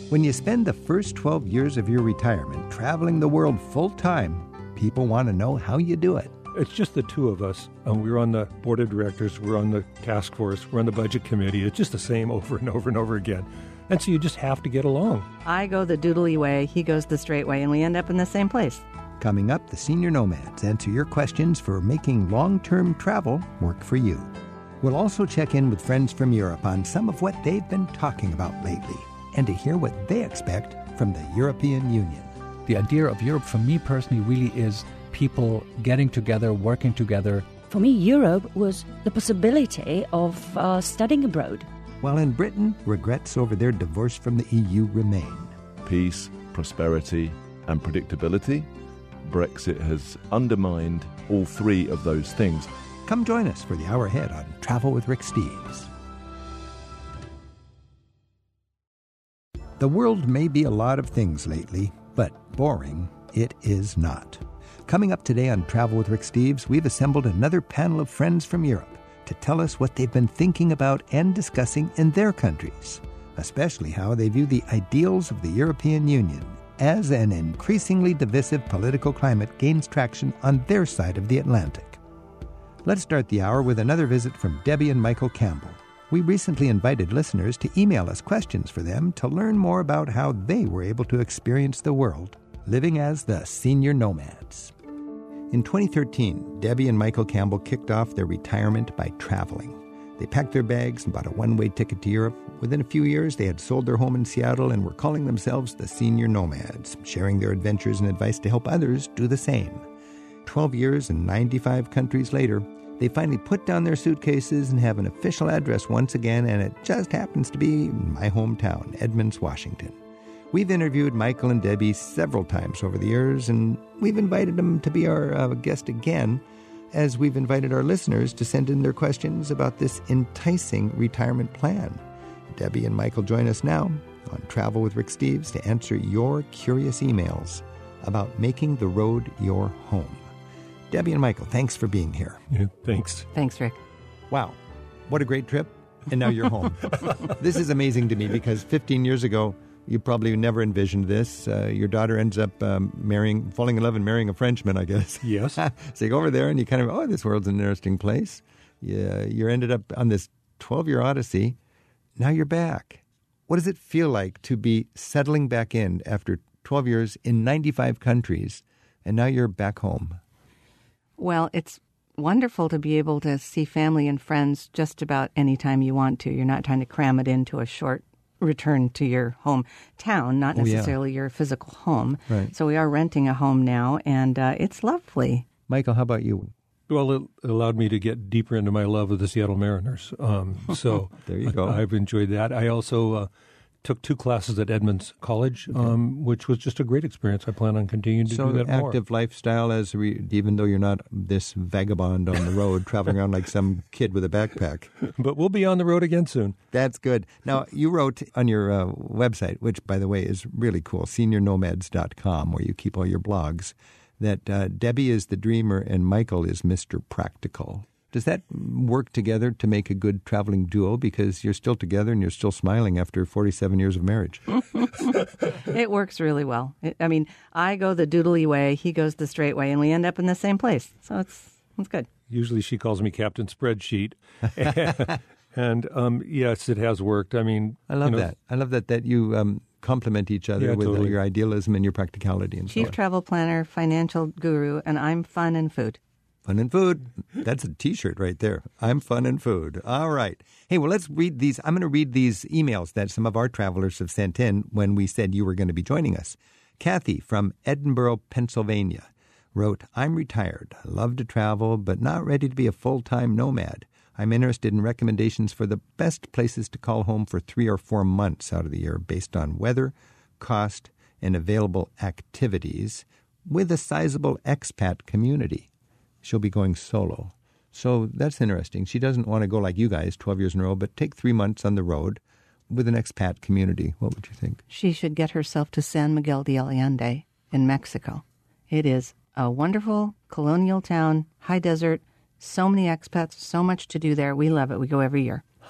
When you spend the first 12 years of your retirement traveling the world full-time, people want to know how you do it. It's just the two of us. We're on the board of directors, we're on the task force, we're on the budget committee. It's just the same over and over and over again. And so you just have to get along. I go the doodly way, he goes the straight way, and we end up in the same place. Coming up, the Senior Nomads answer your questions for making long-term travel work for you. We'll also check in with friends from Europe on some of what they've been talking about lately and to hear what they expect from the European Union. The idea of Europe for me personally really is people getting together, working together. For me, Europe was the possibility of studying abroad. While in Britain, regrets over their divorce from the EU remain. Peace, prosperity, and predictability. Brexit has undermined all three of those things. Come join us for the hour ahead on Travel with Rick Steves. The world may be a lot of things lately, but boring it is not. Coming up today on Travel with Rick Steves, we've assembled another panel of friends from Europe to tell us what they've been thinking about and discussing in their countries, especially how they view the ideals of the European Union as an increasingly divisive political climate gains traction on their side of the Atlantic. Let's start the hour with another visit from Debbie and Michael Campbell. We recently invited listeners to email us questions for them to learn more about how they were able to experience the world living as the Senior Nomads. In 2013, Debbie and Michael Campbell kicked off their retirement by traveling. They packed their bags and bought a one-way ticket to Europe. Within a few years, they had sold their home in Seattle and were calling themselves the Senior Nomads, sharing their adventures and advice to help others do the same. 12 years and 95 countries later, they finally put down their suitcases and have an official address once again, and it just happens to be my hometown, Edmonds, Washington. We've interviewed Michael and Debbie several times over the years, and we've invited them to be our guest again, as we've invited our listeners to send in their questions about this enticing retirement plan. Debbie and Michael join us now on Travel with Rick Steves to answer your curious emails about making the road your home. Debbie and Michael, thanks for being here. Yeah, thanks. Thanks, Rick. Wow, what a great trip. And now you're home. This is amazing to me because 15 years ago, you probably never envisioned this. Your daughter ends up falling in love and marrying a Frenchman, I guess. Yes. So you go over there and you kind of, this world's an interesting place. You're ended up on this 12-year odyssey. Now you're back. What does it feel like to be settling back in after 12 years in 95 countries, and now you're back home? Well, it's wonderful to be able to see family and friends just about any time you want to. You're not trying to cram it into a short return to your hometown, not necessarily your physical home. Right. So we are renting a home now, and it's lovely. Michael, how about you? Well, it allowed me to get deeper into my love of the Seattle Mariners. So there you go. I've enjoyed that. I also took 2 classes at Edmonds College, which was just a great experience. I plan on continuing to do that more. So active lifestyle, even though you're not this vagabond on the road traveling around like some kid with a backpack. But we'll be on the road again soon. That's good. Now, you wrote on your website, which, by the way, is really cool, seniornomads.com, where you keep all your blogs, that Debbie is the dreamer and Michael is Mr. Practical. Does that work together to make a good traveling duo? Because you're still together and you're still smiling after 47 years of marriage. It works really well. I go the doodly way, he goes the straight way, and we end up in the same place. So it's good. Usually she calls me Captain Spreadsheet. And yes, it has worked. I love that. I love that you complement each other with totally. Your idealism and your practicality and Chief travel planner, financial guru, and I'm fun and food. Fun and food. That's a T-shirt right there. I'm fun and food. All right. Hey, well, let's read these. I'm going to read these emails that some of our travelers have sent in when we said you were going to be joining us. Kathy from Edinburgh, Pennsylvania, wrote, I'm retired. I love to travel, but not ready to be a full-time nomad. I'm interested in recommendations for the best places to call home for 3 or 4 months out of the year based on weather, cost, and available activities with a sizable expat community. She'll be going solo. So that's interesting. She doesn't want to go like you guys, 12 years in a row, but take 3 months on the road with an expat community. What would you think? She should get herself to San Miguel de Allende in Mexico. It is a wonderful colonial town, high desert, so many expats, so much to do there. We love it. We go every year.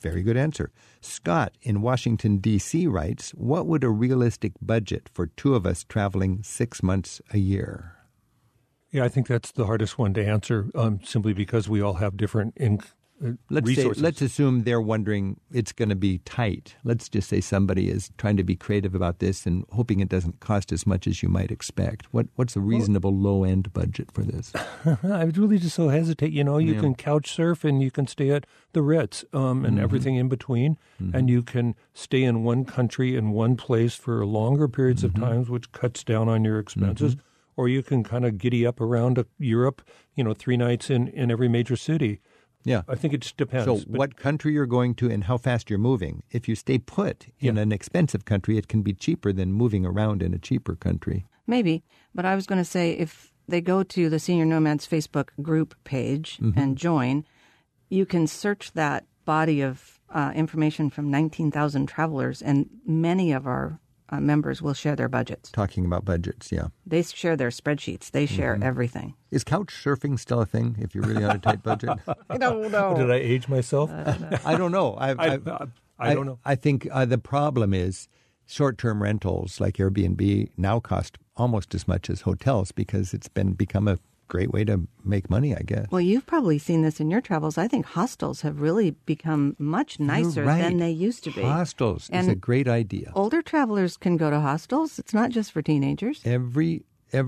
Very good answer. Scott in Washington, D.C. writes, what would a realistic budget for two of us traveling 6 months a year? Yeah, I think that's the hardest one to answer, simply because we all have different resources. Let's assume they're wondering it's going to be tight. Let's just say somebody is trying to be creative about this and hoping it doesn't cost as much as you might expect. What's a reasonable low-end budget for this? I would really just so hesitate. You can couch surf and you can stay at the Ritz and everything in between. And you can stay in one country in one place for longer periods of times, which cuts down on your expenses. Or you can kind of giddy up around Europe, 3 nights in every major city. Yeah. I think it just depends. So what country you're going to and how fast you're moving. If you stay put in an expensive country, it can be cheaper than moving around in a cheaper country. Maybe. But I was going to say if they go to the Senior Nomads Facebook group page and join, you can search that body of information from 19,000 travelers, and many of our members will share their budgets. Talking about budgets, yeah. They share their spreadsheets. They share everything. Is couch surfing still a thing if you're really on a tight budget? I don't know. Did I age myself? I don't know. I don't know. I think the problem is short-term rentals like Airbnb now cost almost as much as hotels because it's become a great way to make money, I guess. Well, you've probably seen this in your travels. I think hostels have really become much nicer than they used to be. Hostels is a great idea. Older travelers can go to hostels. It's not just for teenagers. Every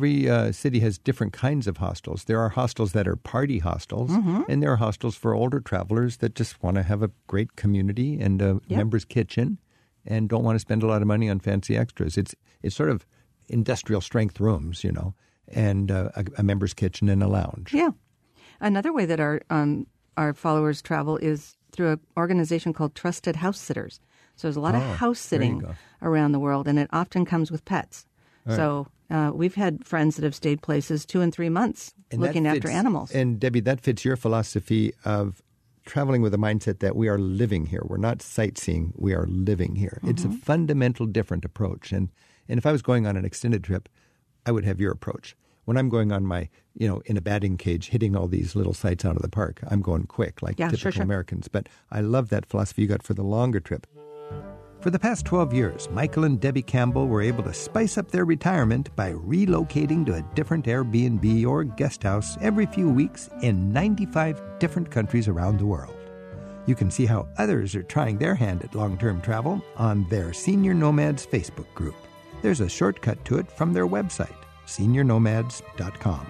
city has different kinds of hostels. There are hostels that are party hostels, and there are hostels for older travelers that just want to have a great community and a member's kitchen and don't want to spend a lot of money on fancy extras. It's sort of industrial strength rooms, and a member's kitchen and a lounge. Yeah. Another way that our followers travel is through an organization called Trusted House Sitters. So there's a lot of house sitting around the world, and it often comes with pets. Right. So we've had friends that have stayed places 2 and 3 months looking after animals. And Debbie, that fits your philosophy of traveling with a mindset that we are living here. We're not sightseeing. We are living here. It's a fundamental different approach. And if I was going on an extended trip, I would have your approach. When I'm going on my, in a batting cage, hitting all these little sites out of the park, I'm going quick like typical Americans. But I love that philosophy you got for the longer trip. For the past 12 years, Michael and Debbie Campbell were able to spice up their retirement by relocating to a different Airbnb or guest house every few weeks in 95 different countries around the world. You can see how others are trying their hand at long-term travel on their Senior Nomads Facebook group. There's a shortcut to it from their website, seniornomads.com.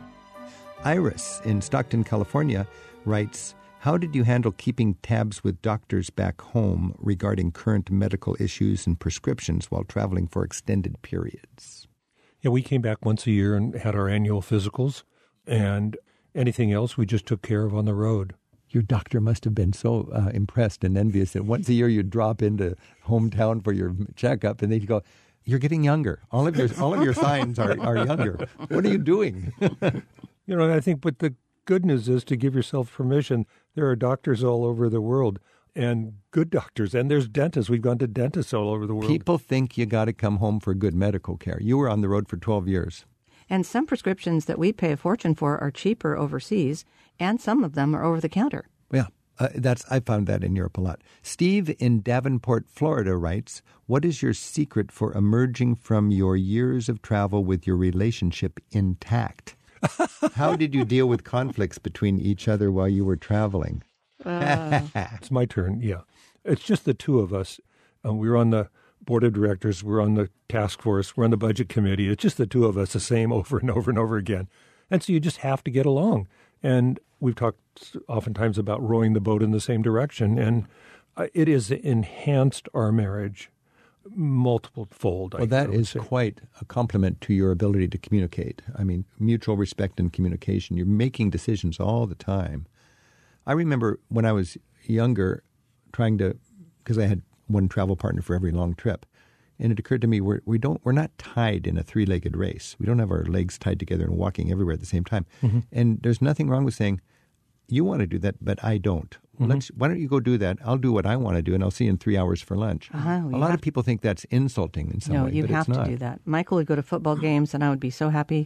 Iris in Stockton, California writes, how did you handle keeping tabs with doctors back home regarding current medical issues and prescriptions while traveling for extended periods? Yeah, we came back once a year and had our annual physicals, and anything else we just took care of on the road. Your doctor must have been so impressed and envious that once a year you'd drop into hometown for your checkup, and they'd go, you're getting younger. All of your signs are younger. What are you doing? I think, but the good news is to give yourself permission. There are doctors all over the world, and good doctors, and there's dentists. We've gone to dentists all over the world. People think you got to come home for good medical care. You were on the road for 12 years. And some prescriptions that we pay a fortune for are cheaper overseas, and some of them are over the counter. Yeah. I found that in Europe a lot. Steve in Davenport, Florida writes, what is your secret for emerging from your years of travel with your relationship intact? How did you deal with conflicts between each other while you were traveling? It's my turn, yeah. It's just the two of us. We're on the board of directors. We're on the task force. We're on the budget committee. It's just the two of us, the same over and over and over again. And so you just have to get along. And we've talked oftentimes about rowing the boat in the same direction, and it has enhanced our marriage multiple-fold. Well, that is quite a compliment to your ability to communicate. I mean, mutual respect and communication. You're making decisions all the time. I remember when I was younger because I had one travel partner for every long trip, and it occurred to me we're not tied in a three-legged race. We don't have our legs tied together and walking everywhere at the same time. Mm-hmm. And there's nothing wrong with saying, you want to do that, but I don't. Mm-hmm. Why don't you go do that? I'll do what I want to do, and I'll see you in 3 hours for lunch. A lot of people think that's insulting in some way, but it's not. No, you have to do that. Michael would go to football games, and I would be so happy.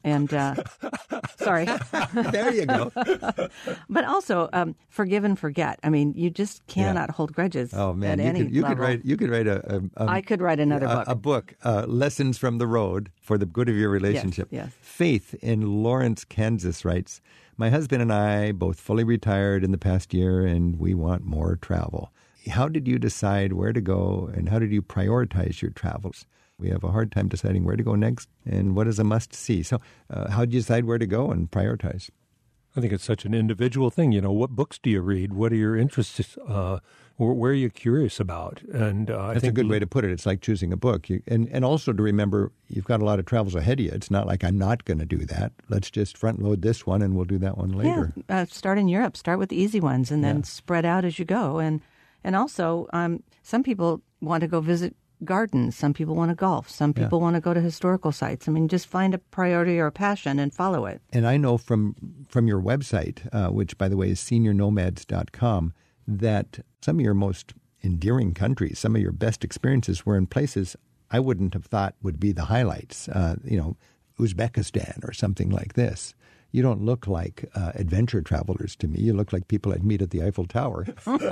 And sorry. There you go. But also forgive and forget. I mean, you just cannot hold grudges. Oh man, at any level. You could write I could write another book. A book, Lessons from the Road for the Good of Your Relationship. Yes. Faith in Lawrence, Kansas writes, my husband and I both fully retired in the past year, and we want more travel. How did you decide where to go, and how did you prioritize your travels? We have a hard time deciding where to go next and what is a must-see. So how did you decide where to go and prioritize? I think it's such an individual thing. You know, what books do you read? What are your interests? Where are you curious about? And I That's think a good way to put it. It's like choosing a book. And also to remember, you've got a lot of travels ahead of you. It's not like I'm not going to do that. Let's just front load this one and we'll do that one later. Yeah, start in Europe. Start with the easy ones and then spread out as you go. And also, some people want to go visit gardens. Some people want to golf. Some people want to go to historical sites. I mean, just find a priority or a passion and follow it. And I know from your website, which, by the way, is seniornomads.com, that some of your most endearing countries, some of your best experiences were in places I wouldn't have thought would be the highlights, Uzbekistan or something like this. You don't look like adventure travelers to me. You look like people I'd meet at the Eiffel Tower.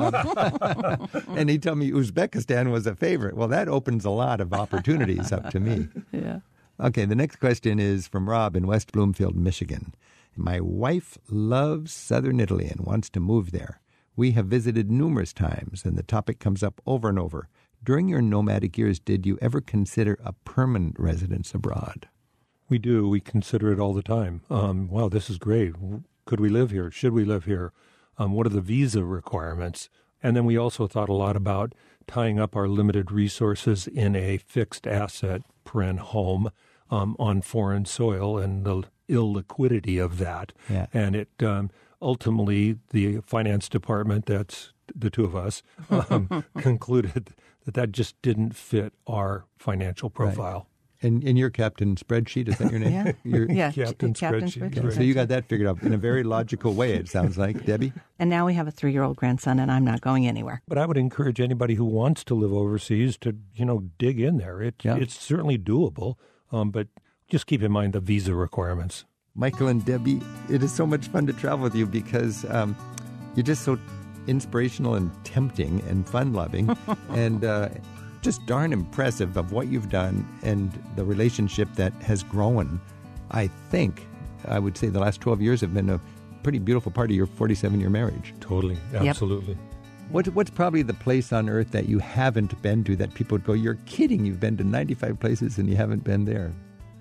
And he told me Uzbekistan was a favorite. Well, that opens a lot of opportunities up to me. Yeah. Okay, the next question is from Rob in West Bloomfield, Michigan. My wife loves southern Italy and wants to move there. We have visited numerous times, and the topic comes up over and over. During your nomadic years, did you ever consider a permanent residence abroad? We do. We consider it all the time. Wow, this is great. Could we live here? Should we live here? What are the visa requirements? And then we also thought a lot about tying up our limited resources in a fixed asset, home, on foreign soil and the illiquidity of that. Yeah. And it ultimately, the finance department, that's the two of us, concluded that just didn't fit our financial profile. Right. And your captain spreadsheet, is that your name? Yeah. Captain spreadsheet. So you got that figured out in a very logical way, it sounds like. Debbie? And now we have a 3-year-old grandson, and I'm not going anywhere. But I would encourage anybody who wants to live overseas to, dig in there. It's certainly doable, but just keep in mind the visa requirements. Michael and Debbie, it is so much fun to travel with you because you're just so inspirational and tempting and fun-loving and just darn impressive of what you've done and the relationship that has grown. I think, I would say the last 12 years have been a pretty beautiful part of your 47-year marriage. Totally. Absolutely. What's probably the place on earth that you haven't been to that people would go, you're kidding, you've been to 95 places and you haven't been there?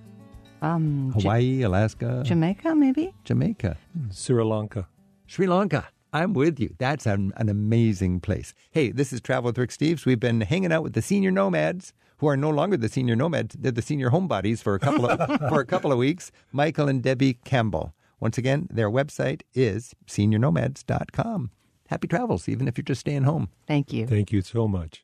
Hawaii, Alaska? Jamaica, maybe? Jamaica. Sri Lanka. Sri Lanka. I'm with you. That's an amazing place. Hey, this is Travel with Rick Steves. We've been hanging out with the senior nomads, who are no longer the senior nomads. They're the senior homebodies for a couple of weeks. Michael and Debbie Campbell. Once again, their website is seniornomads.com. Happy travels, even if you're just staying home. Thank you. Thank you so much.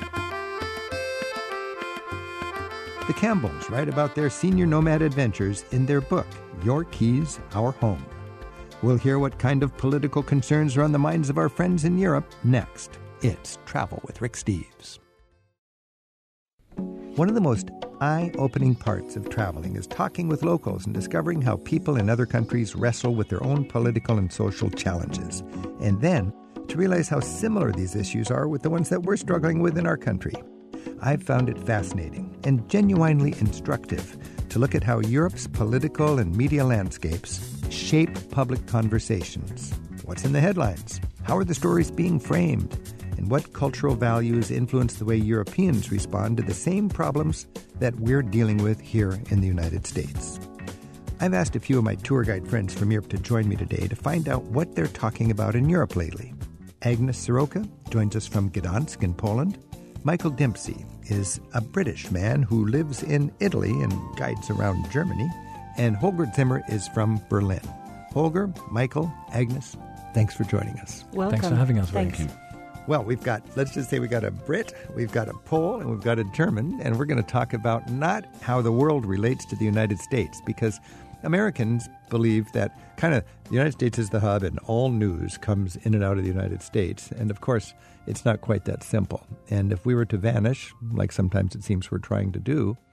The Campbells write about their senior nomad adventures in their book, Your Keys, Our Home. We'll hear what kind of political concerns are on the minds of our friends in Europe next. It's Travel with Rick Steves. One of the most eye-opening parts of traveling is talking with locals and discovering how people in other countries wrestle with their own political and social challenges. And then to realize how similar these issues are with the ones that we're struggling with in our country. I've found it fascinating and genuinely instructive to look at how Europe's political and media landscapes shape public conversations. What's in the headlines? How are the stories being framed? And what cultural values influence the way Europeans respond to the same problems that we're dealing with here in the United States? I've asked a few of my tour guide friends from Europe to join me today to find out what they're talking about in Europe lately. Agnes Soroka joins us from Gdansk in Poland. Michael Dempsey is a British man who lives in Italy and guides around Germany. And Holger Zimmer is from Berlin. Holger, Michael, Agnes, thanks for joining us. Welcome. Thanks for having us. Thanks. Thank you. Well, let's just say we got a Brit, we've got a Pole, and we've got a German, and we're going to talk about not how the world relates to the United States, because Americans believe that kind of the United States is the hub and all news comes in and out of the United States. And of course, it's not quite that simple. And if we were to vanish, like sometimes it seems we're trying to do,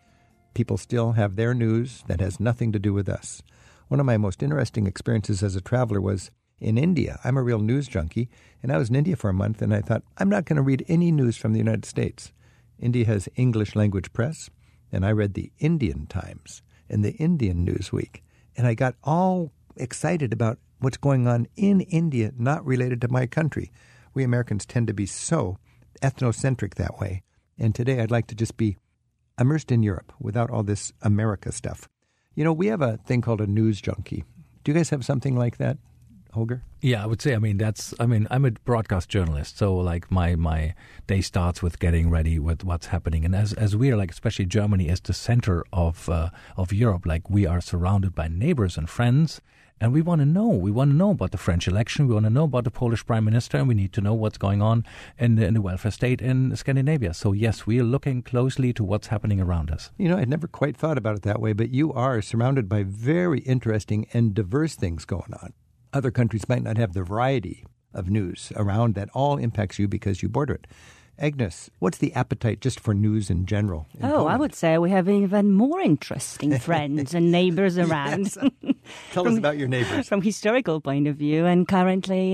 People still have their news that has nothing to do with us. One of my most interesting experiences as a traveler was in India. I'm a real news junkie, and I was in India for a month, and I thought, I'm not going to read any news from the United States. India has English language press, and I read the Indian Times and the Indian Newsweek, and I got all excited about what's going on in India, not related to my country. We Americans tend to be so ethnocentric that way, and today I'd like to just be immersed in Europe without all this America stuff. You know, we have a thing called a news junkie. Do you guys have something like that, Holger? Yeah, I would say, I'm a broadcast journalist, so like my day starts with getting ready with what's happening. And as we are, like, especially Germany is the center of Europe, like we are surrounded by neighbors and friends. And we want to know. We want to know about the French election. We want to know about the Polish prime minister. And we need to know what's going on in the welfare state in Scandinavia. So, yes, we are looking closely to what's happening around us. You know, I'd never quite thought about it that way, but you are surrounded by very interesting and diverse things going on. Other countries might not have the variety of news around that all impacts you because you border it. Agnes, what's the appetite just for news in general? I would say we have even more interesting friends and neighbors around. Yes. Tell us about your neighbors. From historical point of view, and currently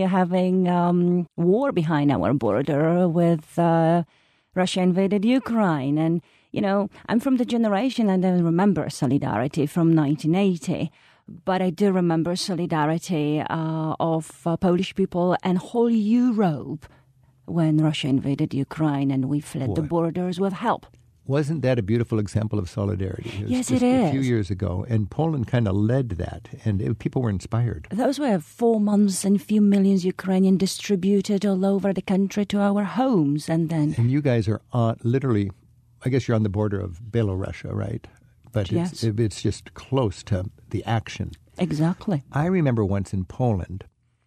having war behind our border with Russia invaded Ukraine. And, you know, I'm from the generation and I remember Solidarity from 1980. But I do remember solidarity of Polish people and whole Europe when Russia invaded Ukraine and we fled the borders with help. Wasn't that a beautiful example of solidarity? Yes, it is. A few years ago, and Poland kind of led that, and people were inspired. Those were 4 months and a few millions Ukrainian distributed all over the country to our homes. And you guys are literally, I guess you're on the border of Belarus, right? But yes. It's just close to the action. Exactly. I remember once in Poland,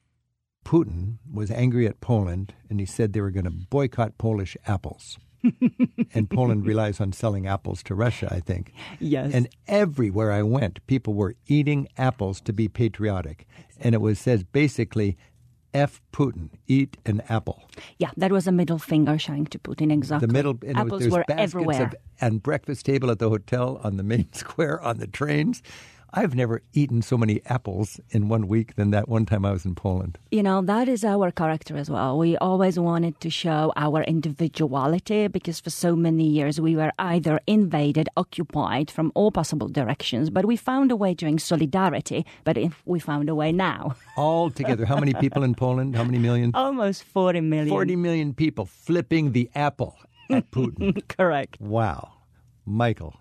Putin was angry at Poland, and he said they were going to boycott Polish apples. And Poland relies on selling apples to Russia, I think. Yes. And everywhere I went, people were eating apples to be patriotic. And it says basically, F Putin, eat an apple. Yeah, that was a middle finger showing to Putin, exactly. Apples were everywhere. And breakfast table at the hotel, on the main square, on the trains. I've never eaten so many apples in 1 week than that one time I was in Poland. You know, that is our character as well. We always wanted to show our individuality because for so many years we were either invaded, occupied from all possible directions, but we found a way during Solidarity, but we found a way now. All together. How many people in Poland? How many million? Almost 40 million. 40 million people flipping the apple at Putin. Correct. Wow. Michael,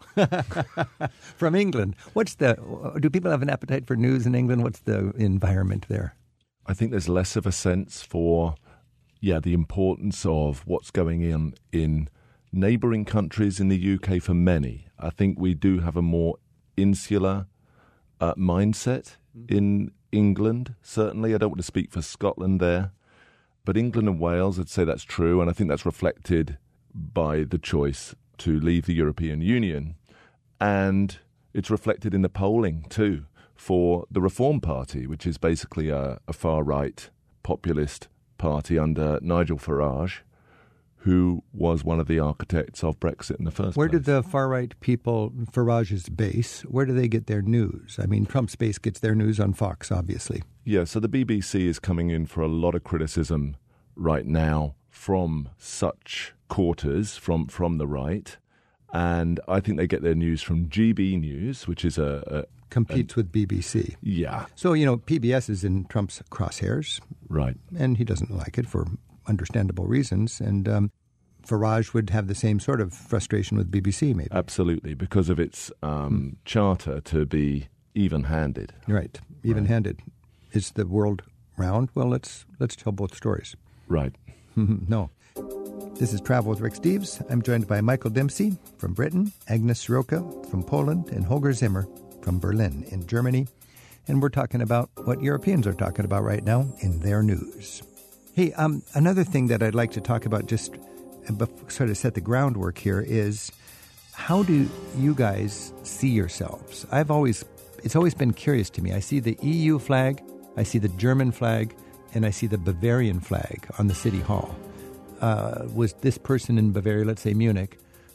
from England. Do people have an appetite for news in England? What's the environment there? I think there's less of a sense for, the importance of what's going on in neighbouring countries in the UK for many. I think we do have a more insular mindset in England, certainly. I don't want to speak for Scotland there, but England and Wales, I'd say that's true, and I think that's reflected by the choice to leave the European Union. And it's reflected in the polling, too, for the Reform Party, which is basically a far-right populist party under Nigel Farage, who was one of the architects of Brexit in the first place. Where did the far-right people, Farage's base, where do they get their news? I mean, Trump's base gets their news on Fox, obviously. Yeah, so the BBC is coming in for a lot of criticism right now from such quarters from the right, and I think they get their news from GB News, which is competes with BBC. Yeah. So, you know, PBS is in Trump's crosshairs. Right. And he doesn't like it for understandable reasons, and Farage would have the same sort of frustration with BBC, maybe. Absolutely, because of its charter to be even-handed. Right, even-handed. Right. Is the world round? Well, let's tell both stories. Right. No. This is Travel with Rick Steves. I'm joined by Michael Dempsey from Britain, Agnes Soroka from Poland, and Holger Zimmer from Berlin in Germany. And we're talking about what Europeans are talking about right now in their news. Hey, another thing that I'd like to talk about, just sort of set the groundwork here, is how do you guys see yourselves? It's always been curious to me. I see the EU flag, I see the German flag, and I see the Bavarian flag on the city hall. Was this person in Bavaria, let's say Munich,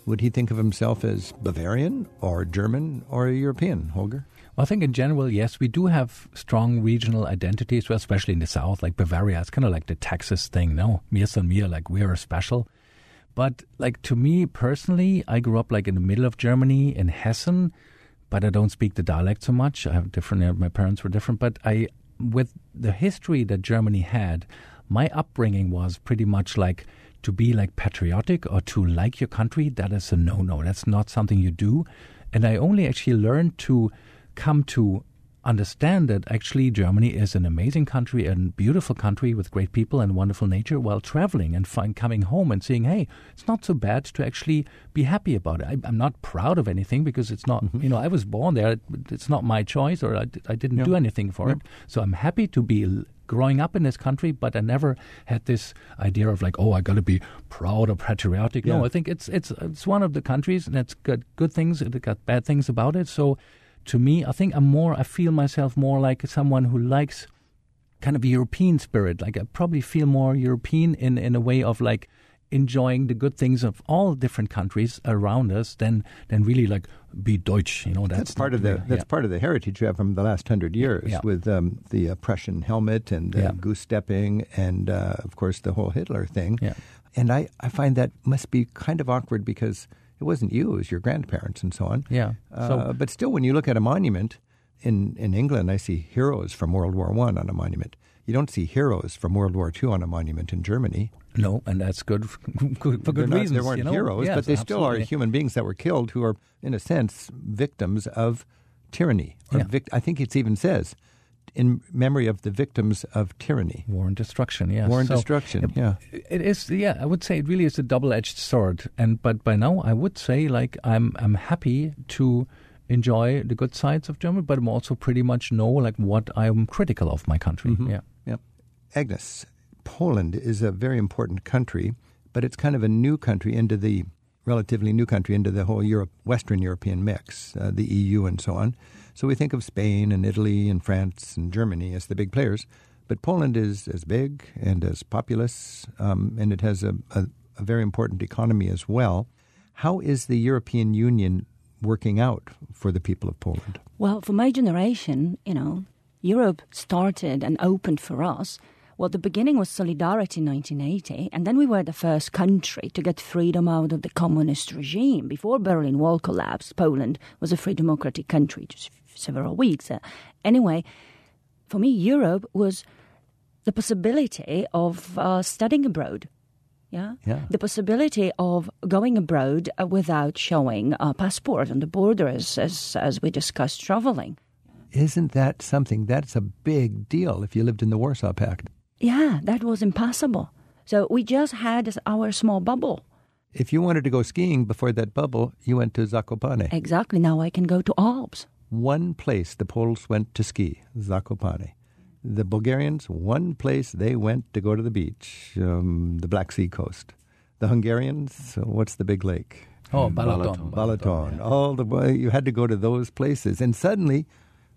would he think of himself as Bavarian or German or European, Holger? Well, I think in general, yes, we do have strong regional identities, well, especially in the south, like Bavaria. It's kind of like the Texas thing, no? Mir san mir, like we're special. But like to me personally, I grew up like in the middle of Germany, in Hessen, but I don't speak the dialect so much. I have different, my parents were different, but with the history that Germany had, my upbringing was pretty much like to be like patriotic or to like your country. That is a no-no. That's not something you do. And I only actually learned to come to understand that actually Germany is an amazing country, a beautiful country with great people and wonderful nature while traveling and coming home and seeing, hey, it's not so bad to actually be happy about it. I'm not proud of anything because it's not, I was born there. It's not my choice or I didn't do anything for it. So I'm happy to be growing up in this country, but I never had this idea of like, oh, I got to be proud or patriotic. No, I think it's one of the countries and it's got good things. It got bad things about it. So to me, I think I feel myself more like someone who likes kind of a European spirit. Like I probably feel more European in a way of like enjoying the good things of all different countries around us than really like be Deutsch. That's part of the heritage you have from the last 100 years with the Prussian helmet and goose stepping and of course the whole Hitler thing. Yeah. And I find that must be kind of awkward because it wasn't you, it was your grandparents and so on. Yeah. But still, when you look at a monument, in England, I see heroes from World War I on a monument. You don't see heroes from World War II on a monument in Germany. No, and that's good for good reasons. They weren't heroes, but they still are human beings that were killed who are, in a sense, victims of tyranny. I think it even says, in memory of the victims of tyranny. War and destruction, yes. War and destruction, yeah. It is, I would say it really is a double-edged sword. But by now, I would say, like, I'm happy to enjoy the good sides of Germany, but I'm also pretty much know, like, what I'm critical of my country. Mm-hmm. Yeah. Agnes, Poland is a very important country, but it's kind of a new country into the relatively new country into the whole Western European mix, the EU and so on. So we think of Spain and Italy and France and Germany as the big players, but Poland is as big and as populous, and it has a very important economy as well. How is the European Union working out for the people of Poland? Well, for my generation, Europe started and opened for us. Well, the beginning was Solidarity in 1980, and then we were the first country to get freedom out of the communist regime. Before Berlin Wall collapsed, Poland was a free democratic country, just several weeks. Anyway, for me, Europe was the possibility of studying abroad. Yeah? The possibility of going abroad without showing a passport on the border as we discussed traveling. Isn't that something? That's a big deal if you lived in the Warsaw Pact. Yeah, that was impossible. So we just had our small bubble. If you wanted to go skiing before that bubble, you went to Zakopane. Exactly. Now I can go to Alps. One place the Poles went to ski, Zakopane. The Bulgarians, one place they went to go to the beach, the Black Sea coast. The Hungarians, what's the big lake? Oh, Balaton. Balaton. All the way, you had to go to those places. And suddenly,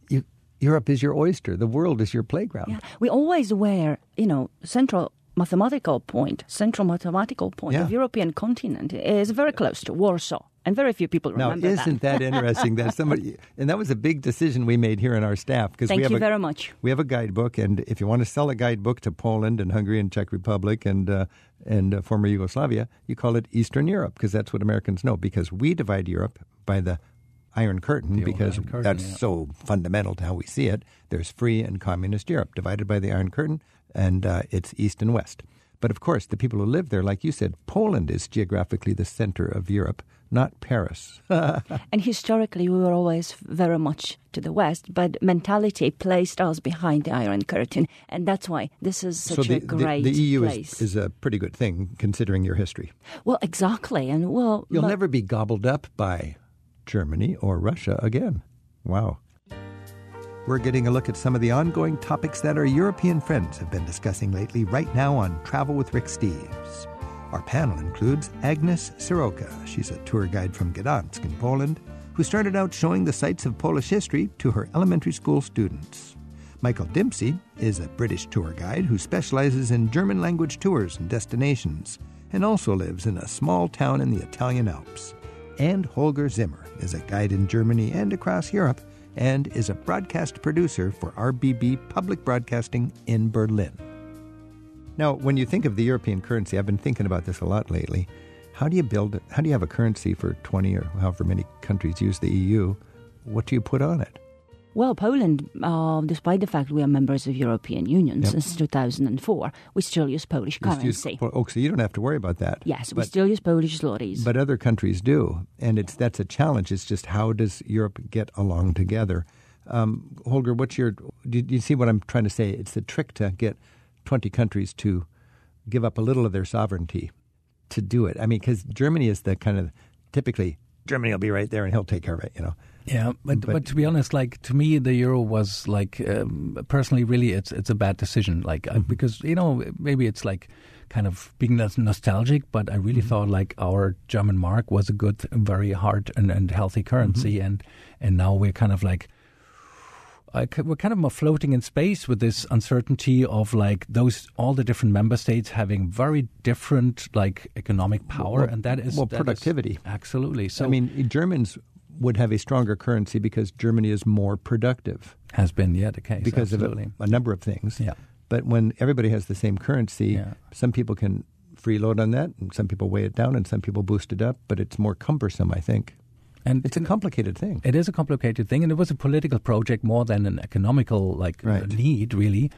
Europe is your oyster. The world is your playground. Yeah. We always were, central mathematical point of European continent is very close to Warsaw. And very few people remember that. Now, isn't that interesting that somebody, and that was a big decision we made here in our staff. Thank you very much. We have a guidebook, and if you want to sell a guidebook to Poland and Hungary and Czech Republic and former Yugoslavia, you call it Eastern Europe, because that's what Americans know, because we divide Europe by the Iron Curtain, because that's so fundamental to how we see it. There's free and communist Europe divided by the Iron Curtain, and it's East and West. But of course, the people who live there, like you said, Poland is geographically the center of Europe, not Paris. And historically, we were always very much to the West, but mentality placed us behind the Iron Curtain, and that's why this is such a great the EU place. is a pretty good thing, considering your history. Well, exactly. And you'll never be gobbled up by Germany or Russia again. Wow. We're getting a look at some of the ongoing topics that our European friends have been discussing lately right now on Travel with Rick Steves. Our panel includes Agnes Soroka. She's a tour guide from Gdansk in Poland, who started out showing the sights of Polish history to her elementary school students. Michael Dempsey is a British tour guide who specializes in German language tours and destinations. and also lives in a small town in the Italian Alps. And Holger Zimmer is a guide in Germany and across Europe, and is a broadcast producer for RBB Public Broadcasting in Berlin. Now, when you think of the European currency, I've been thinking about this a lot lately. How do you have a currency for 20 or however many countries use the EU? What do you put on it? Well, Poland, despite the fact we are members of European Union since 2004, we still use Polish currency. So you don't have to worry about that. Yes, we still use Polish zlotys. But other countries do, and that's a challenge. It's just how does Europe get along together? Holger, do you see what I'm trying to say? It's the trick to get 20 countries to give up a little of their sovereignty to do it. I mean, because Germany is the kind of, typically, Germany will be right there and he'll take care of it, Yeah, but to be honest, like to me, the euro was like personally, really, it's a bad decision. Like because maybe it's like kind of being nostalgic, but I really thought like our German mark was a good, very hard and healthy currency, and now we're kind of like we're kind of more floating in space with this uncertainty of like all the different member states having very different like economic power, and that is productivity. Absolutely. So I mean, Germans would have a stronger currency because Germany is more productive. Has been, the case. Because absolutely. Of a number of things. Yeah. But when everybody has the same currency, some people can freeload on that, and some people weigh it down, and some people boost it up, but it's more cumbersome, I think. And it's a complicated thing. It is a complicated thing, and it was a political project more than an economical need, really.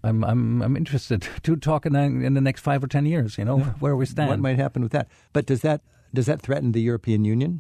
I'm interested to talk in the next 5 or 10 years, where we stand. What might happen with that? But does that threaten the European Union?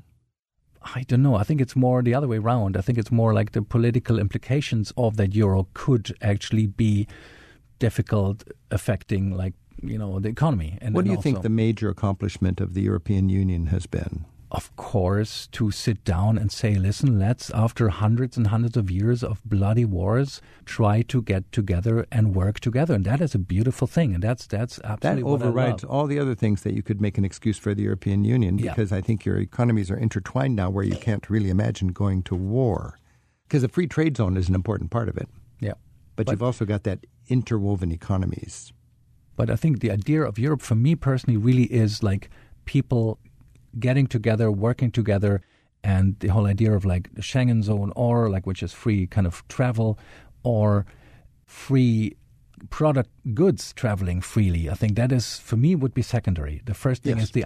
I don't know. I think it's more the other way around. I think it's more like the political implications of that euro could actually be difficult, affecting the economy. And what do you think the major accomplishment of the European Union has been? Of course, to sit down and say, listen, let's, after hundreds and hundreds of years of bloody wars, try to get together and work together. And that is a beautiful thing. And that's absolutely what I love. That overrides all the other things that you could make an excuse for the European Union, because I think your economies are intertwined now where you can't really imagine going to war. Because the free trade zone is an important part of it. Yeah. But you've also got that interwoven economies. But I think the idea of Europe, for me personally, really is like people getting together, working together, and the whole idea of like the Schengen zone, or like which is free kind of travel, or free product goods traveling freely. I think that is, for me, would be secondary. The first thing is the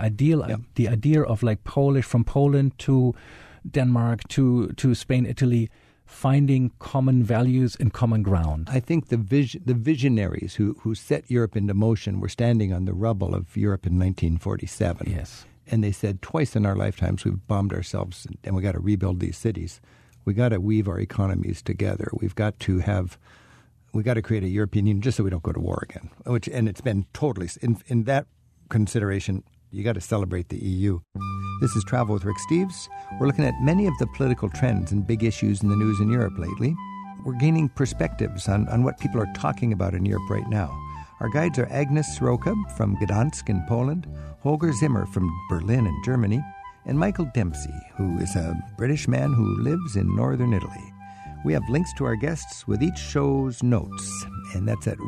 idea of like from Poland to Denmark to Spain, Italy, finding common values and common ground. I think the visionaries who set Europe into motion were standing on the rubble of Europe in 1947. Yes. And they said, twice in our lifetimes we've bombed ourselves, and we got to rebuild these cities. We got to weave our economies together. We've got to create a European Union just so we don't go to war again. And it's been totally in that consideration. You got to celebrate the EU. This is Travel with Rick Steves. We're looking at many of the political trends and big issues in the news in Europe lately. We're gaining perspectives on what people are talking about in Europe right now. Our guides are Agnes Sroka from Gdansk in Poland, Holger Zimmer from Berlin in Germany, and Michael Dempsey, who is a British man who lives in northern Italy. We have links to our guests with each show's notes, and that's at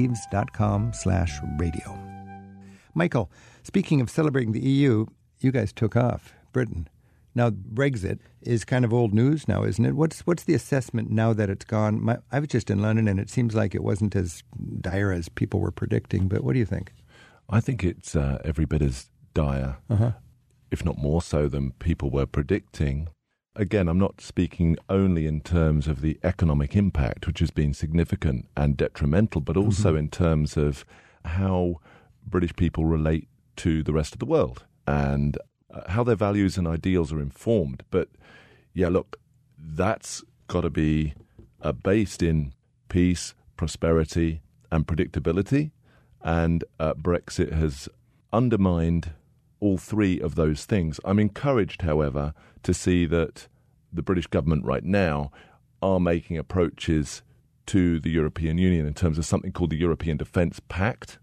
ricksteves.com/radio. Michael, speaking of celebrating the EU, you guys took off, Britain. Now, Brexit is kind of old news now, isn't it? What's the assessment now that it's gone? I was just in London, and it seems like it wasn't as dire as people were predicting. But what do you think? I think it's every bit as dire, if not more so than people were predicting. Again, I'm not speaking only in terms of the economic impact, which has been significant and detrimental, but also in terms of how British people relate to the rest of the world and how their values and ideals are informed. But yeah, look, that's got to be based in peace, prosperity, and predictability. And Brexit has undermined all three of those things. I'm encouraged, however, to see that the British government right now are making approaches to the European Union in terms of something called the European Defence Pact,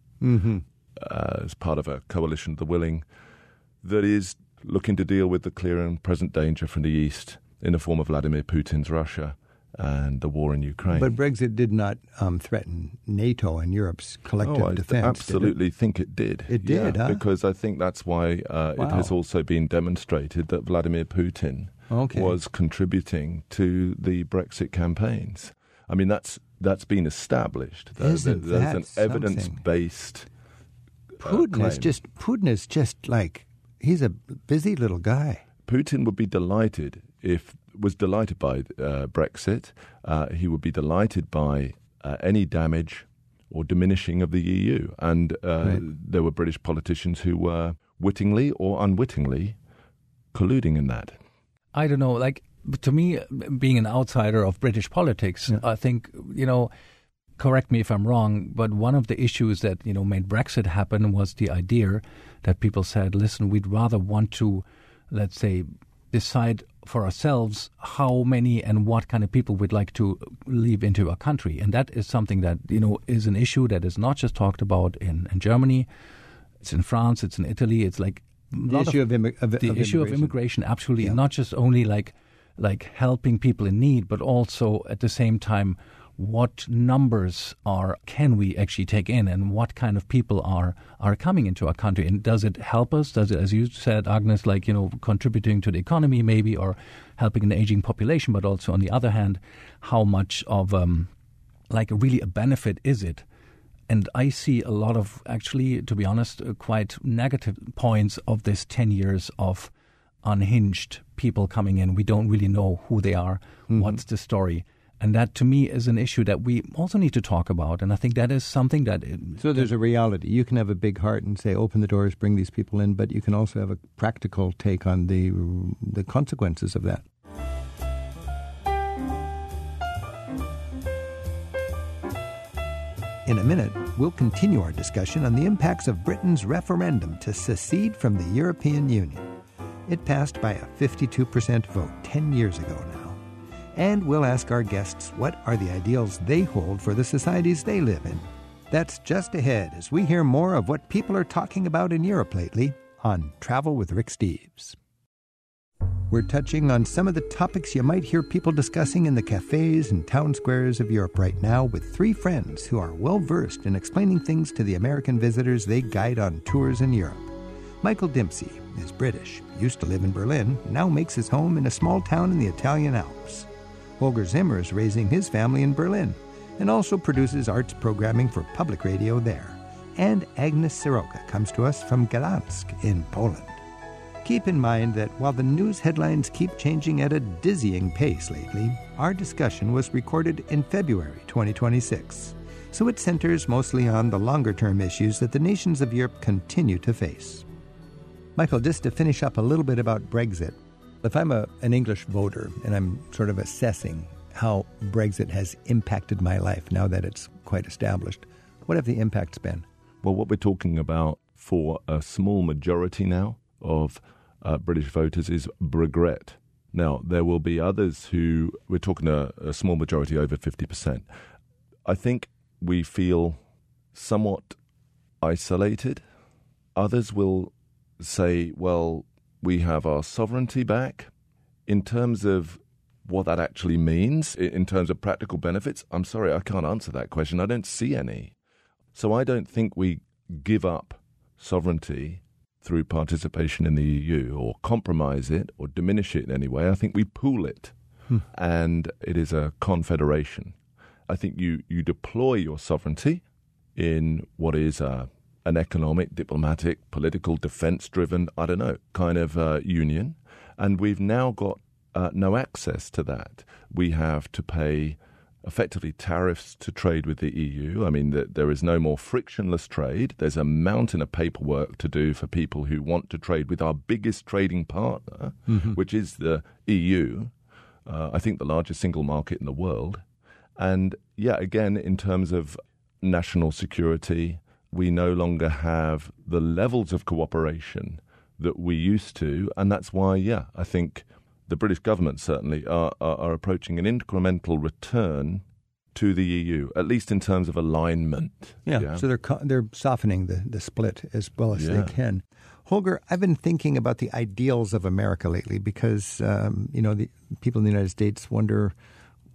as part of a coalition of the willing that is looking to deal with the clear and present danger from the East in the form of Vladimir Putin's Russia. and the war in Ukraine. But Brexit did not threaten NATO and Europe's collective defense. I absolutely think it did. It did, huh? Because I think that's why it has also been demonstrated that Vladimir Putin was contributing to the Brexit campaigns. I mean, that's been established. There's an evidence-based Putin is just like, he's a busy little guy. Putin would be delighted was delighted by Brexit. He would be delighted by any damage or diminishing of the EU. And there were British politicians who were wittingly or unwittingly colluding in that. I don't know, like, to me, being an outsider of British politics, I think, correct me if I'm wrong, but one of the issues that, made Brexit happen was the idea that people said, listen, we'd rather want to, let's say, decide for ourselves how many and what kind of people we'd like to leave into our country. And that is something that, is an issue that is not just talked about in Germany. It's in France, it's in Italy. It's like the issue of immigration, absolutely. Yeah. Not just only like helping people in need, but also at the same time, what numbers can we actually take in, and what kind of people are coming into our country, and does it help us? Does it, as you said, Agnes, contributing to the economy maybe, or helping an aging population? But also on the other hand, how much of really a benefit is it? And I see a lot of, actually, to be honest, quite negative points of this 10 years of unhinged people coming in. We don't really know who they are, what's the story. And that, to me, is an issue that we also need to talk about. And I think that is something that... So there's a reality. You can have a big heart and say, open the doors, bring these people in, but you can also have a practical take on the consequences of that. In a minute, we'll continue our discussion on the impacts of Britain's referendum to secede from the European Union. It passed by a 52% vote 10 years ago now. And we'll ask our guests what are the ideals they hold for the societies they live in. That's just ahead as we hear more of what people are talking about in Europe lately on Travel with Rick Steves. We're touching on some of the topics you might hear people discussing in the cafes and town squares of Europe right now with three friends who are well-versed in explaining things to the American visitors they guide on tours in Europe. Michael Dempsey is British, used to live in Berlin, now makes his home in a small town in the Italian Alps. Holger Zimmer is raising his family in Berlin and also produces arts programming for public radio there. And Agnes Siroka comes to us from Gdansk in Poland. Keep in mind that while the news headlines keep changing at a dizzying pace lately, our discussion was recorded in February 2026. So it centers mostly on the longer-term issues that the nations of Europe continue to face. Michael, just to finish up a little bit about Brexit, if I'm an English voter and I'm sort of assessing how Brexit has impacted my life now that it's quite established, what have the impacts been? Well, what we're talking about for a small majority now of British voters is regret. Now, there will be others who, we're talking a small majority, over 50%. I think we feel somewhat isolated. Others will say, well, we have our sovereignty back. In terms of what that actually means, in terms of practical benefits, I'm sorry, I can't answer that question. I don't see any. So I don't think we give up sovereignty through participation in the EU or compromise it or diminish it in any way. I think we pool it, and it is a confederation. I think you deploy your sovereignty in what is an economic, diplomatic, political, defense-driven, kind of union. And we've now got no access to that. We have to pay effectively tariffs to trade with the EU. I mean, there is no more frictionless trade. There's a mountain of paperwork to do for people who want to trade with our biggest trading partner, which is the EU, I think the largest single market in the world. And yeah, again, in terms of national security, we no longer have the levels of cooperation that we used to. And that's why, I think the British government certainly are approaching an incremental return to the EU, at least in terms of alignment. Yeah. So they're softening the split as well as they can. Holger, I've been thinking about the ideals of America lately because, the people in the United States wonder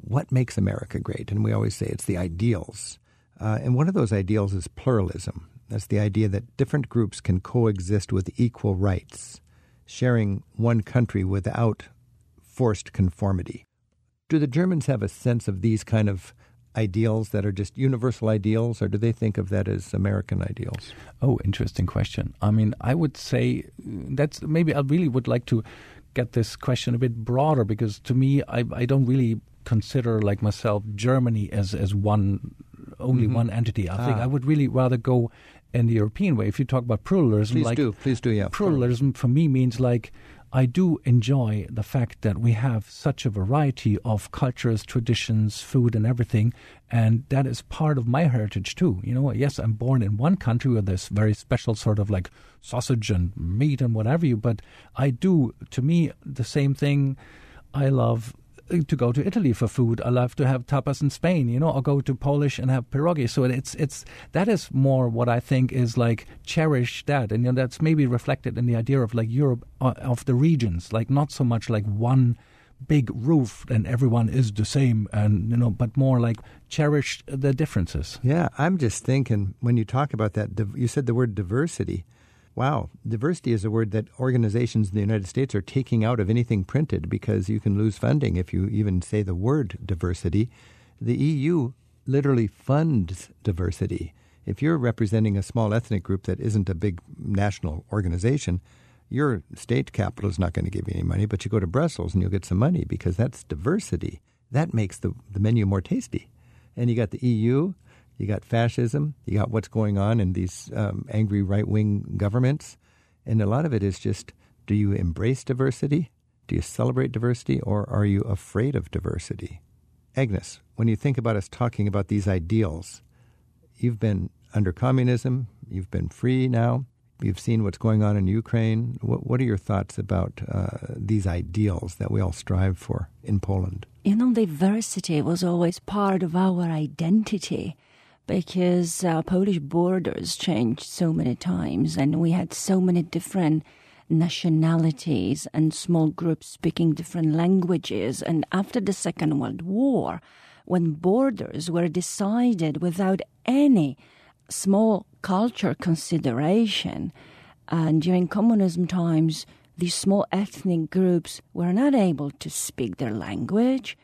what makes America great? And we always say it's the ideals. And one of those ideals is pluralism. That's the idea that different groups can coexist with equal rights, sharing one country without forced conformity. Do the Germans have a sense of these kind of ideals that are just universal ideals, or do they think of that as American ideals? Oh, interesting question. I mean, I would say that's maybe I really would like to get this question a bit broader, because to me, I don't really consider like myself Germany as one one entity. I think I would really rather go in the European way. If you talk about pluralism, Please do, yeah. Pluralism for me means like I do enjoy the fact that we have such a variety of cultures, traditions, food, and everything, and that is part of my heritage too. You know, yes, I'm born in one country with this very special sort of like sausage and meat and whatever but I do, to me, the same thing. I love to go to Italy for food. I love to have tapas in Spain, you know, or go to Polish and have pierogi. So it's that is more what I think is like cherish that. And you know, that's maybe reflected in the idea of like Europe, of the regions, like not so much like one big roof and everyone is the same, and you know, but more like cherish the differences. Yeah, I'm just thinking when you talk about that, you said the word diversity. Wow, diversity is a word that organizations in the United States are taking out of anything printed because you can lose funding if you even say the word diversity. The EU literally funds diversity. If you're representing a small ethnic group that isn't a big national organization, your state capital is not going to give you any money, but you go to Brussels and you'll get some money because that's diversity. That makes the menu more tasty. And you got the EU, you got fascism, you got what's going on in these angry right-wing governments. And a lot of it is just, do you embrace diversity? Do you celebrate diversity? Or are you afraid of diversity? Agnes, when you think about us talking about these ideals, you've been under communism, you've been free now, you've seen what's going on in Ukraine. What are your thoughts about these ideals that we all strive for in Poland? You know, diversity was always part of our identity, because Polish borders changed so many times and we had so many different nationalities and small groups speaking different languages. And after the Second World War, when borders were decided without any small culture consideration, and during communism times, these small ethnic groups were not able to speak their language.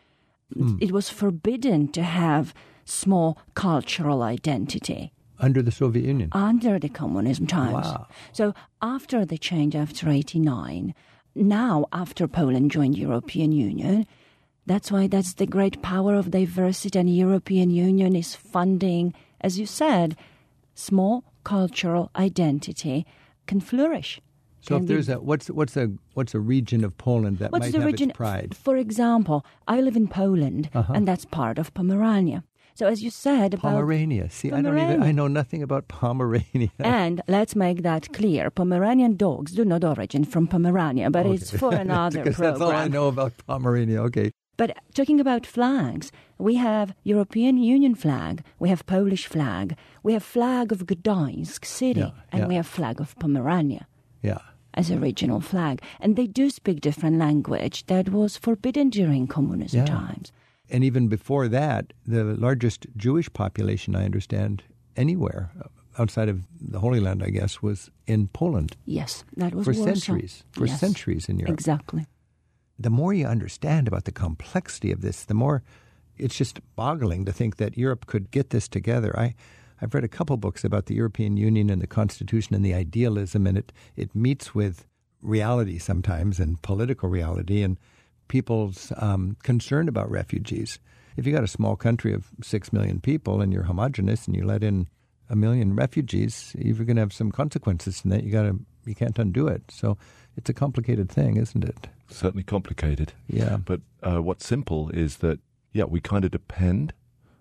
It was forbidden to have small cultural identity. Under the Soviet Union? Under the communism times. Wow. So after the change after 89, now after Poland joined European Union, that's why that's the great power of diversity, and European Union is funding, as you said, small cultural identity can flourish. So if there's what's a region of Poland that might have its pride? For example, I live in Poland, and that's part of Pomerania. So as you said about Pomerania. See, I know nothing about Pomerania. And let's make that clear. Pomeranian dogs do not origin from Pomerania, but it's for another program. That's all I know about Pomerania. Okay. But talking about flags, we have European Union flag, we have Polish flag, we have flag of Gdańsk city, and we have flag of Pomerania. Yeah. As a regional flag. And they do speak different language that was forbidden during communism times. And even before that, the largest Jewish population, I understand, anywhere outside of the Holy Land, I guess, was in Poland. Yes, that was for Warsaw. Centuries. For centuries in Europe. Exactly. The more you understand about the complexity of this, the more it's just boggling to think that Europe could get this together. I've read a couple books about the European Union and the Constitution and the idealism, and it meets with reality sometimes and political reality and people's concern about refugees. If you got a small country of 6 million people and you're homogenous and you let in 1 million refugees, you're going to have some consequences in that. You can't undo it. So it's a complicated thing, isn't it? Certainly complicated. Yeah. But what's simple is that, we kind of depend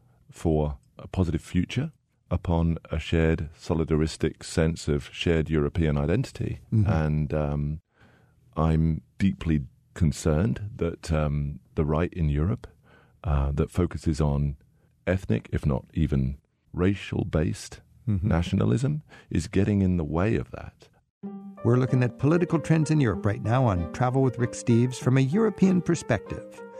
for a positive future upon a shared solidaristic sense of shared European identity. Mm-hmm. And I'm deeply concerned that the right in Europe that focuses on ethnic, if not even racial-based nationalism, is getting in the way of that. We're looking at political trends in Europe right now on Travel with Rick Steves from a European perspective.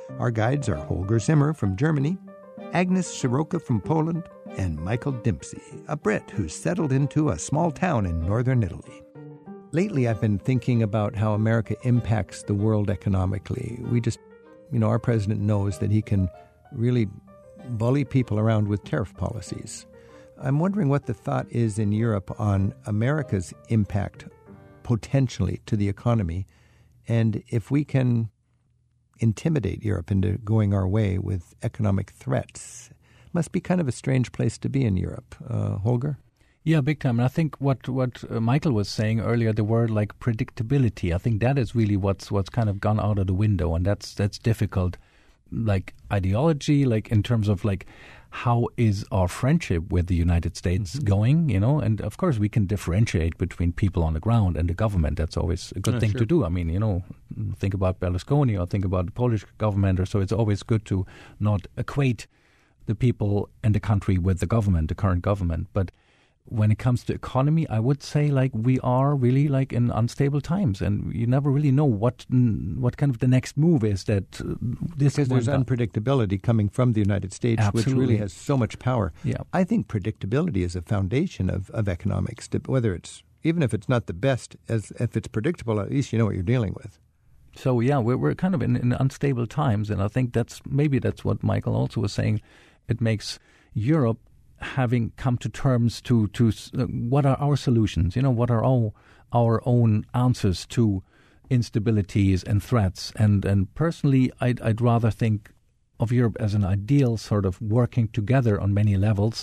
Our guides are Holger Zimmer from Germany, Agnes Soroka from Poland, and Michael Dempsey, a Brit who's settled into a small town in northern Italy. Lately, I've been thinking about how America impacts the world economically. Our president knows that he can really bully people around with tariff policies. I'm wondering what the thought is in Europe on America's impact potentially to the economy, and if we can intimidate Europe into going our way with economic threats. Must be kind of a strange place to be in Europe. Holger? Yeah, big time. And I think what Michael was saying earlier, the word like predictability, I think that is really what's kind of gone out of the window, and that's difficult. Like ideology, like in terms of like how is our friendship with the United States going, and of course we can differentiate between people on the ground and the government. That's always a good thing to do. I mean, think about Berlusconi or think about the Polish government, or so it's always good to not equate the people and the country with the government, the current government. But when it comes to economy, I would say like we are really like in unstable times, and you never really know what kind of the next move is that this. Because there's unpredictability coming from the United States, Absolutely. Which really has so much power. Yeah. I think predictability is a foundation of economics. Whether it's even if it's not the best, as if it's predictable, at least you know what you're dealing with. So yeah, we're kind of in unstable times, and I think that's what Michael also was saying. It makes Europe having come to terms to what are our solutions, what are our own answers to instabilities and threats. And personally, I'd rather think of Europe as an ideal sort of working together on many levels.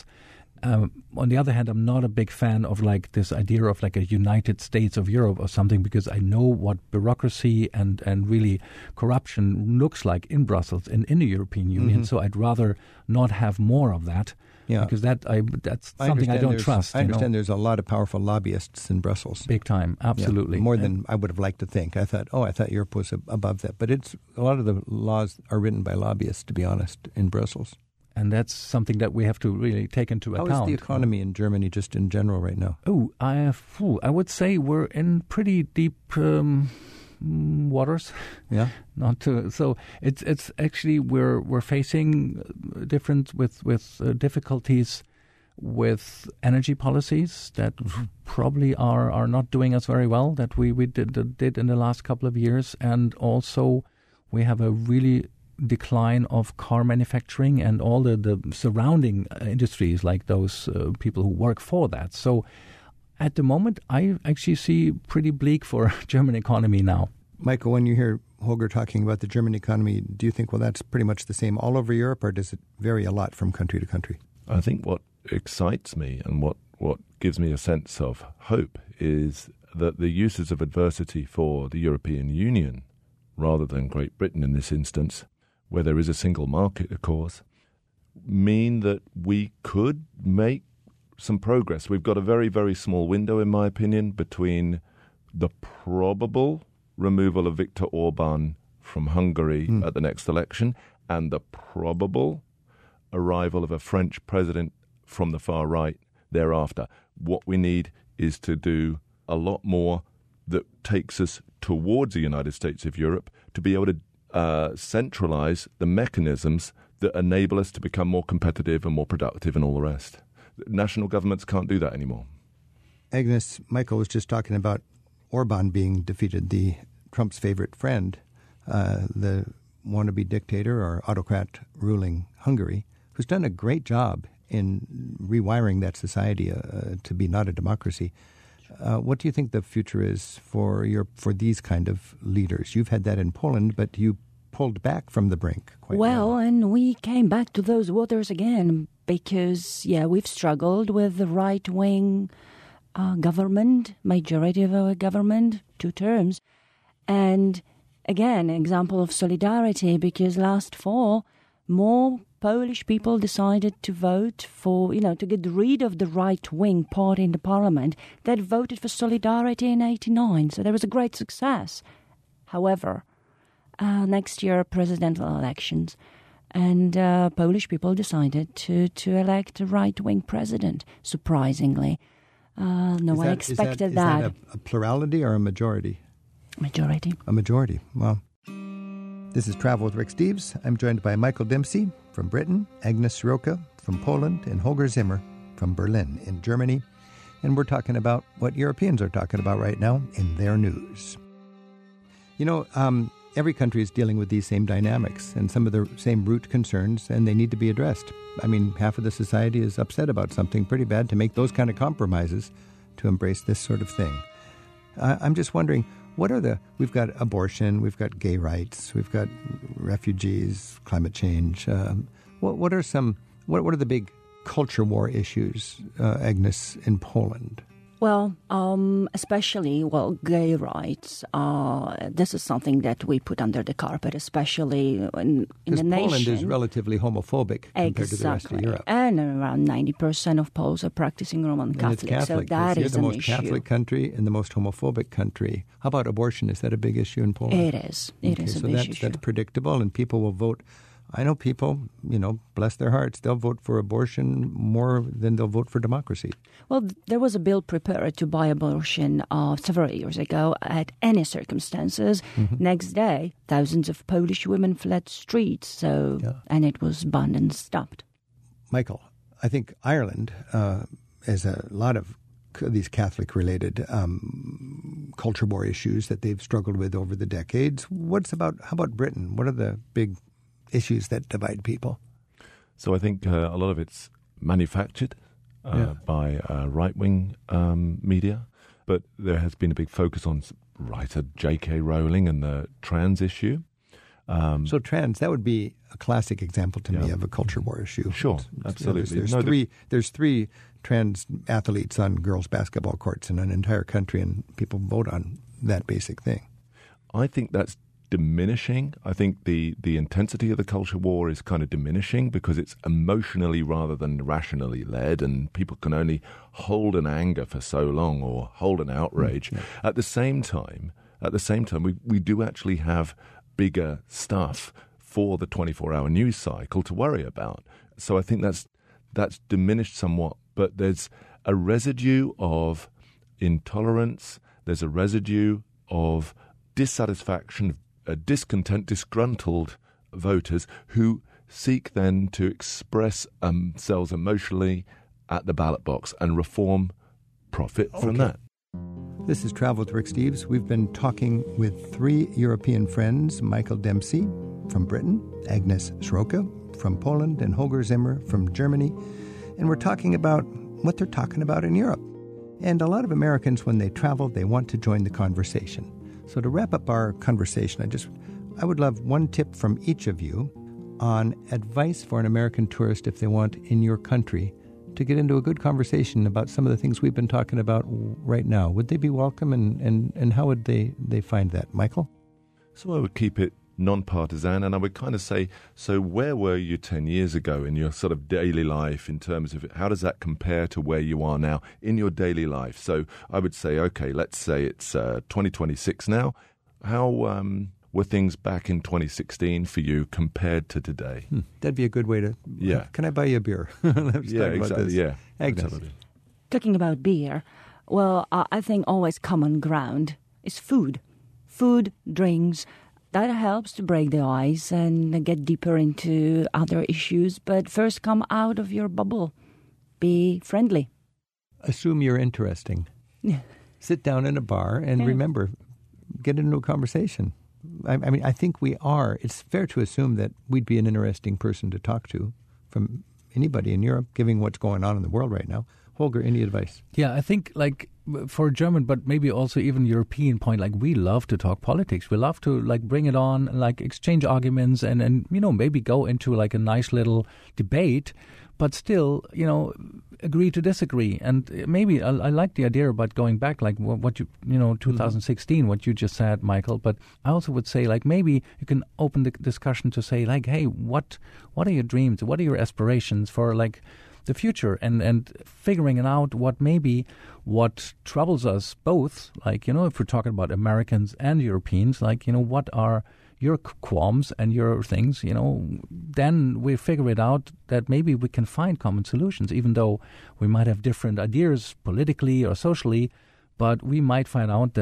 On the other hand, I'm not a big fan of like this idea of like a United States of Europe or something, because I know what bureaucracy and really corruption looks like in Brussels and in the European Union. So I'd rather not have more of that. Yeah. Because that's something I don't trust. I understand there's a lot of powerful lobbyists in Brussels. Big time, absolutely. Yeah, more than I would have liked to think. I thought Europe was above that. But a lot of the laws are written by lobbyists, to be honest, in Brussels. And that's something that we have to really take into account. How is the economy in Germany just in general right now? I would say we're in pretty deep waters. Yeah. So it's actually we're facing difficulties with energy policies that probably are not doing us very well, that we did in the last couple of years, and also we have a really decline of car manufacturing and all the surrounding industries, like those people who work for that. So at the moment, I actually see pretty bleak for German economy now. Michael, when you hear Holger talking about the German economy, do you think, well, that's pretty much the same all over Europe, or does it vary a lot from country to country? I think what excites me and what gives me a sense of hope is that the uses of adversity for the European Union, rather than Great Britain in this instance, where there is a single market, of course, mean that we could make some progress. We've got a very, very small window, in my opinion, between the probable removal of Viktor Orban from Hungary at the next election and the probable arrival of a French president from the far right thereafter. What we need is to do a lot more that takes us towards the United States of Europe to be able to centralize the mechanisms that enable us to become more competitive and more productive and all the rest. National governments can't do that anymore. Agnes, Michael was just talking about Orban being defeated, Trump's favorite friend, the wannabe dictator or autocrat ruling Hungary, who's done a great job in rewiring that society to be not a democracy. What do you think the future is for these kind of leaders? You've had that in Poland, but you pulled back from the brink quite well. And we came back to those waters again because, we've struggled with the right-wing government, majority of our government, 2 terms. And again, example of solidarity, because last fall, more Polish people decided to vote for, to get rid of the right-wing party in the parliament that voted for solidarity in 1989. So there was a great success. However, next year, presidential elections, and Polish people decided to elect a right-wing president, surprisingly. No one expected that. Is that a plurality or a majority? Majority. A majority. Well, This is Travel with Rick Steves. I'm joined by Michael Dempsey from Britain, Agnes Sroka from Poland, and Holger Zimmer from Berlin in Germany. And we're talking about what Europeans are talking about right now in their news. You know, every country is dealing with these same dynamics and some of the same root concerns, and they need to be addressed. I mean, half of the society is upset about something pretty bad to make those kind of compromises to embrace this sort of thing. I'm just wondering, we've got abortion, we've got gay rights, we've got refugees, climate change. What are the big culture war issues, Agnes, in Poland? Well, especially, gay rights. This is something that we put under the carpet, especially in the nation. Poland is relatively homophobic compared to the rest of Europe. And around 90% of Poles are practicing Roman Catholic. And it's Catholic. So that is the an most issue. Catholic country and the most homophobic country. How about abortion? Is that a big issue in Poland? It is. It is a big issue. That's predictable, and people will vote. I know people, bless their hearts, they'll vote for abortion more than they'll vote for democracy. Well, there was a bill prepared to buy abortion several years ago at any circumstances. Mm-hmm. Next day, thousands of Polish women fled streets, and it was banned and stopped. Michael, I think Ireland has a lot of these Catholic-related culture war issues that they've struggled with over the decades. How about Britain? What are the big issues that divide people? So I think a lot of it's manufactured by right-wing media, but there has been a big focus on writer J.K. Rowling and the trans issue. So trans, that would be a classic example to me of a culture war issue. Sure, absolutely. There's three trans athletes on girls' basketball courts in an entire country, and people vote on that basic thing. I think that's diminishing. I think the intensity of the culture war is kind of diminishing because it's emotionally rather than rationally led, and people can only hold an anger for so long or hold an outrage. Mm-hmm. At the same time, we do actually have bigger stuff for the 24-hour news cycle to worry about. So I think that's diminished somewhat, but there's a residue of intolerance, there's a residue of dissatisfaction, discontent, disgruntled voters who seek then to express themselves emotionally at the ballot box, and reform profit from that. This is Travel with Rick Steves. We've been talking with three European friends, Michael Dempsey from Britain, Agnes Sroka from Poland, and Holger Zimmer from Germany. And we're talking about what they're talking about in Europe. And a lot of Americans, when they travel, they want to join the conversation. So to wrap up our conversation, I would love one tip from each of you on advice for an American tourist if they want in your country to get into a good conversation about some of the things we've been talking about right now. Would they be welcome, and how would they find that? Michael? So I would keep it non-partisan, and I would kind of say, so where were you 10 years ago in your sort of daily life in terms of how does that compare to where you are now in your daily life? So I would say, okay, let's say it's 2026 now. How were things back in 2016 for you compared to today? That'd be a good way to... Can I buy you a beer? Let's talk about this. Yeah, Agnes. Absolutely. Talking about beer, well, I think always common ground is food. Food, drinks. That helps to break the ice and get deeper into other issues. But first, come out of your bubble. Be friendly. Assume you're interesting. Yeah. Sit down in a bar and remember, get into a conversation. I mean, I think we are. It's fair to assume that we'd be an interesting person to talk to from anybody in Europe, given what's going on in the world right now. Holger, any advice? Yeah, I think for German, but maybe also even European point, we love to talk politics. We love to bring it on, exchange arguments and maybe go into a nice little debate, but still, agree to disagree. And maybe I like the idea about going back, what you 2016, what you just said, Michael. But I also would say, maybe you can open the discussion to say, hey, what are your dreams? What are your aspirations for, the future, and figuring out what troubles us both, if we're talking about Americans and Europeans, what are your qualms and your things, then we figure it out that maybe we can find common solutions, even though we might have different ideas politically or socially, but we might find out that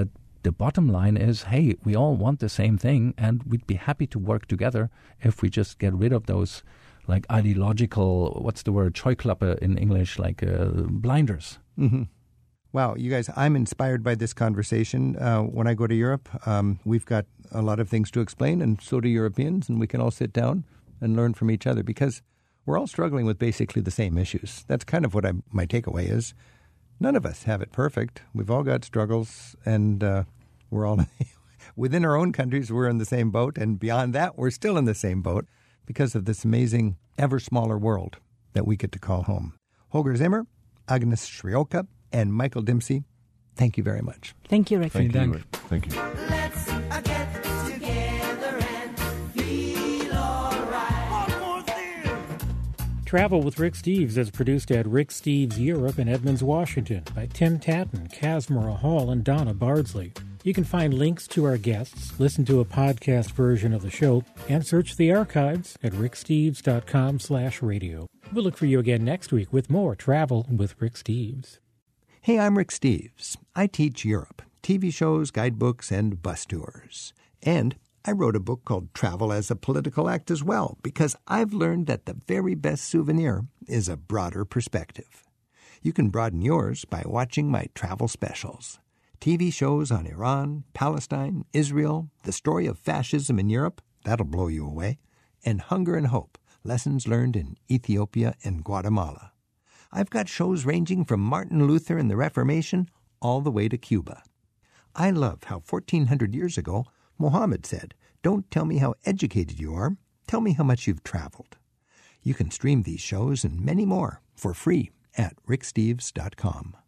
the bottom line is, hey, we all want the same thing, and we'd be happy to work together if we just get rid of those like ideological, what's the word, Scheuklappe in English, like blinders. Mm-hmm. Wow, you guys, I'm inspired by this conversation. When I go to Europe, we've got a lot of things to explain, and so do Europeans, and we can all sit down and learn from each other because we're all struggling with basically the same issues. That's kind of what my takeaway is. None of us have it perfect. We've all got struggles, and we're all within our own countries, we're in the same boat, and beyond that, we're still in the same boat because of this amazing, ever smaller world that we get to call home. Holger Zimmer, Agnes Srioka, and Michael Dempsey, thank you very much. Thank you, Rick. Thank you. Thank you. Let's get together and feel all right. One more thing. Travel with Rick Steves is produced at Rick Steves Europe in Edmonds, Washington by Tim Tatton, Casmara Hall, and Donna Bardsley. You can find links to our guests, listen to a podcast version of the show, and search the archives at ricksteves.com/radio. We'll look for you again next week with more Travel with Rick Steves. Hey, I'm Rick Steves. I teach Europe, TV shows, guidebooks, and bus tours. And I wrote a book called Travel as a Political Act as well, because I've learned that the very best souvenir is a broader perspective. You can broaden yours by watching my travel specials. TV shows on Iran, Palestine, Israel, the story of fascism in Europe, that'll blow you away, and Hunger and Hope, lessons learned in Ethiopia and Guatemala. I've got shows ranging from Martin Luther and the Reformation all the way to Cuba. I love how 1,400 years ago, Muhammad said, "Don't tell me how educated you are, tell me how much you've traveled." You can stream these shows and many more for free at ricksteves.com.